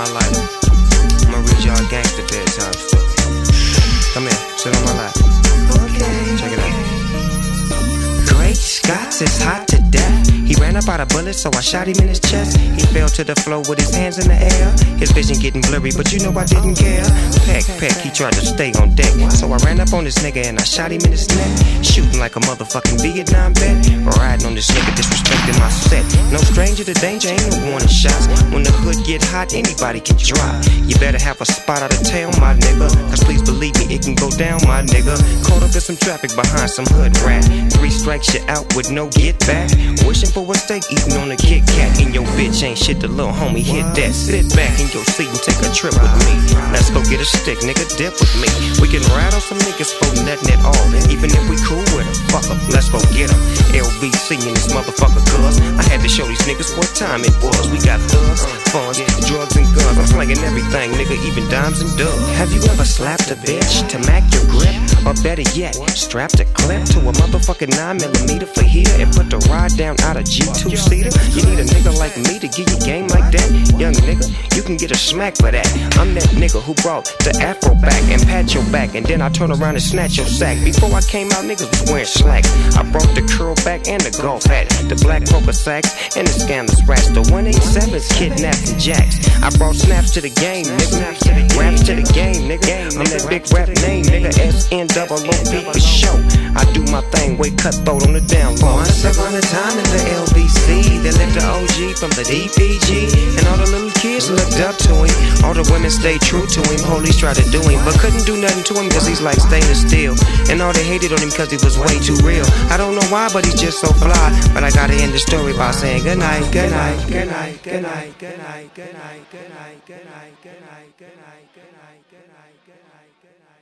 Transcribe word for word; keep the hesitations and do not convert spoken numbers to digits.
my life. I'ma read y'all gangster bedtime story. Come here, sit on my lap. Okay. Check it out. Great Scots, it's hot to death. He ran up out of bullets, so I shot him in his chest. He fell to the floor with his hands in the air. His vision getting blurry, but you know I didn't care. Peck, peck, he tried to stay on deck. So I ran up on this nigga and I shot him in his neck. Shooting like a motherfucking Vietnam vet. Riding on this nigga, disrespecting my set. No stranger to danger, ain't no warning shots. When the hood get hot, anybody can drop. You better have a spot out of town, my nigga. Cause please believe me, it can go down, my nigga. Caught up in some traffic behind some hood rat. Three strikes, you out with no get back. Wishing for a steak, eating on a Kit Kat. And your bitch ain't shit, the little homie hit that. Sit back in your seat and take a trip with me. Let's go get a stick, nigga, dip with me. We can ride on some niggas for nothing at all. Even if we cool with them, fuck em, let's go get them. L B C in this motherfucker cuz I had to show these niggas what time it was. We got thugs, funds, drugs and guns. I'm slanging everything, nigga, even dimes and dubs. Have you ever slapped a bitch to mac your grip? Or better yet, strapped a clip to a motherfucking nine millimeter for heater and put the ride down out of G two seater? You need a nigga like me to give you game like that? Young nigga, you can get a smack for that. I'm that nigga who brought the afro back and pat your back, and then I turn around and snatch your sack. Before I came out, niggas was wearing slacks. I brought the curl back and the golf hat, the black poker sacks and the scandalous rats, the one eighty-sevens, kidnaps and jacks. I brought snaps to the game, nigga. Raps to the game, nigga. I'm that big rap name, nigga. S N double O P for show. I do my thing, way cutthroat on the down low. Once upon a time in the L B C, there lived the O G from the D P G, and all the little kids looked up to him. All the women stayed true to him. Police tried to do him, but couldn't do nothing to him cause he's like stainless steel. And all they hated on him cause he was way too real. I don't know why, but he's just so fly. But I gotta end the story by saying good night, good night, good night, good night, good night, good night, good night, good night, good night, good night, good night, good night, good night, good night.